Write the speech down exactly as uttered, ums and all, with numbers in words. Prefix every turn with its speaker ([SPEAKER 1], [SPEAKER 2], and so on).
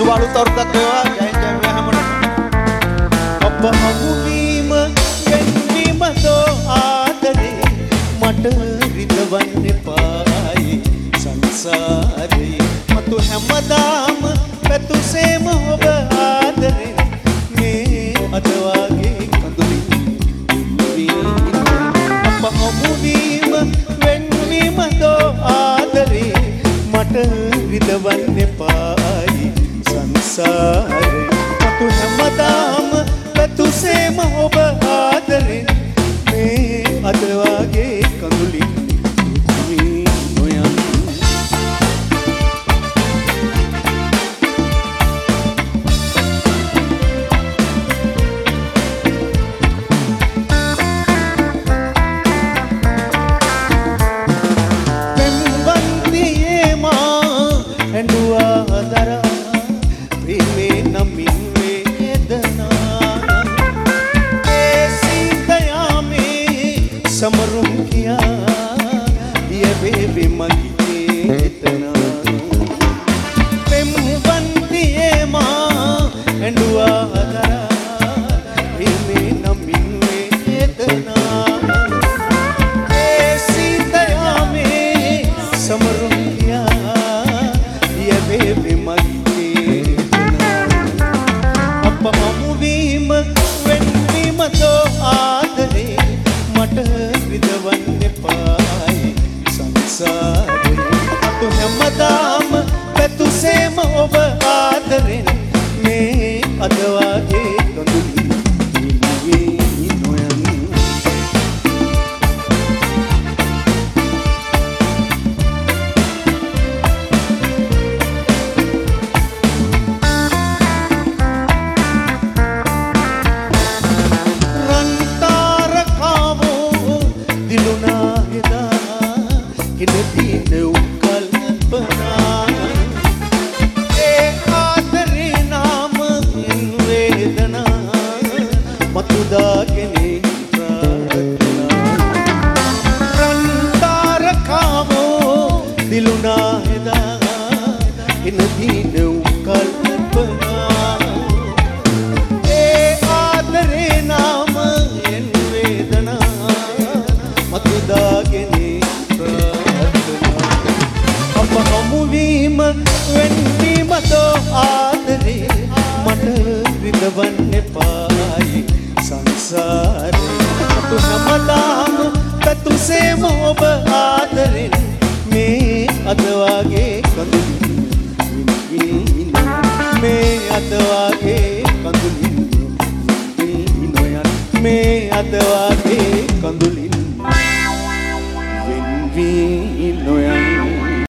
[SPEAKER 1] අලුත් අවුරුද්දක් වේවා. ජයෙන් ජය වේවා හැමෝටම. ඔබ හමුවීම වෙන්වීම දෝ ආදරේ මට රිදවන්න එපායි සංසාරේ. මතු හැමදාම පැතුසේම ඔබ ආදරේ මේ අද වාගේ කඳුලින් ඔබ හමුවීම වෙන්වීම දෝ ආදරේ මට රිදවන්න එපායි සංසාරේ. මතු හැමදාම පැතුසේම ඔබ ආදරේ මේ අද වාගේ කඳුලින් නොයන්. පෙම්වන්තියේ මා ඇඬුවා දරා ප්‍රේමේ නමින් වේදනා ඒ සීතයාමේ සමරුම් කියා යවේවි මගේ එතනා. පෙම්වන්තියේ මා ඇඬුවා දරා ප්‍රේමේ නමින් වේදනා ඒ සීතයාමේ සමරුම් කියා යවේවි මගේ එතනා. අප හමුවීම වෙන්වීම දෝ ආදරේ මට රිදවන්න එපායි සංසාරේ. අතු හැමදාම පැතුසේම ඔබ ආදරෙන් මේ අද වාගේ කඳුලින් නොයන්. මේ අද වාගේ කඳුලින් වෙන්වී නොයන්.